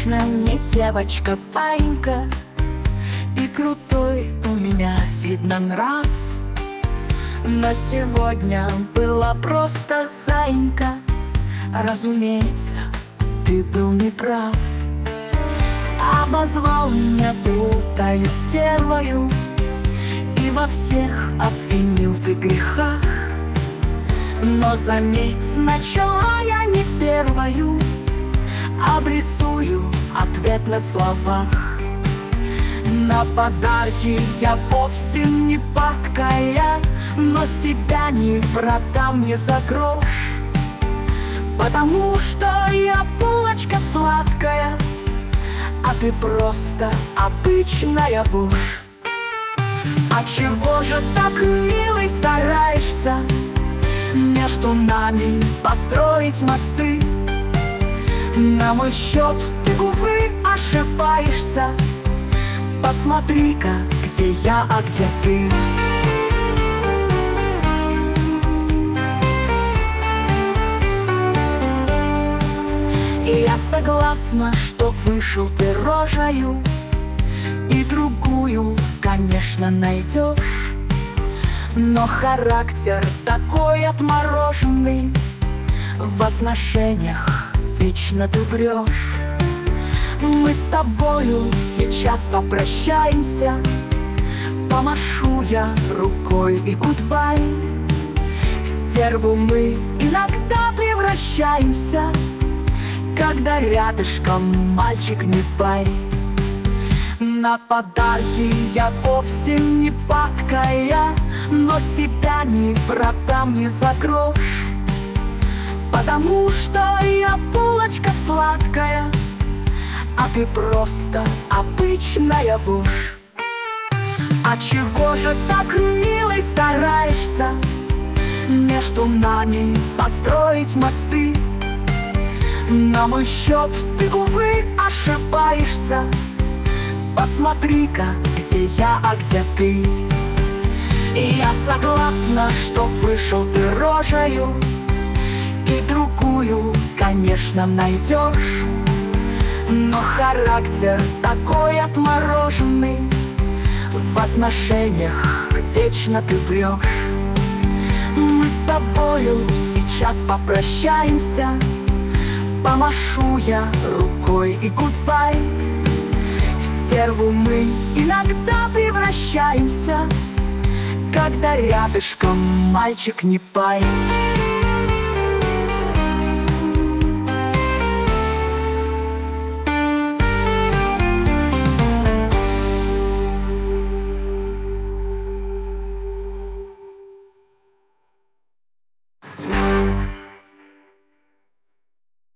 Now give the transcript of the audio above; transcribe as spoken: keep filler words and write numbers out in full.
точно не девочка паинька, и крутой у меня видно нрав. Но сегодня была просто заинька. Разумеется, ты был неправ. Обозвал меня дутою стервою, и во всех обвинил ты грехах. Но заметь, начала я не первою, обрисую ответ на словах. На подарки я вовсе не падкая, но себя не продам ни за грош. Потому что я булочка сладкая, а ты просто обычная вошь. А чего же так, милый, стараешься между нами построить мосты? На мой счет ты, увы, ошибаешься. Посмотри-ка, где я, а где ты. И я согласна, что вышел ты рожею, и другую, конечно, найдешь. Но характер такой отмороженный, в отношениях вечно ты врешь. Мы с тобою сейчас попрощаемся, помашу я рукой и гудбай. В стерву мы иногда превращаемся, когда рядышком мальчик не пай. На подарки я вовсе не падкая, но себя не продам ни за грош. Потому что я булочка сладкая, а ты просто обычная вошь. А чего же так, милый, стараешься между нами построить мосты? На мой счет ты, увы, ошибаешься. Посмотри-ка, где я, а где ты. И я согласна, что вышел ты рожею, и другую, конечно, найдешь. Но характер такой отмороженный, в отношениях вечно ты врешь. Мы с тобою сейчас попрощаемся, помашу я рукой и гудбай. В стерву мы иногда превращаемся, когда рядышком мальчик не пай.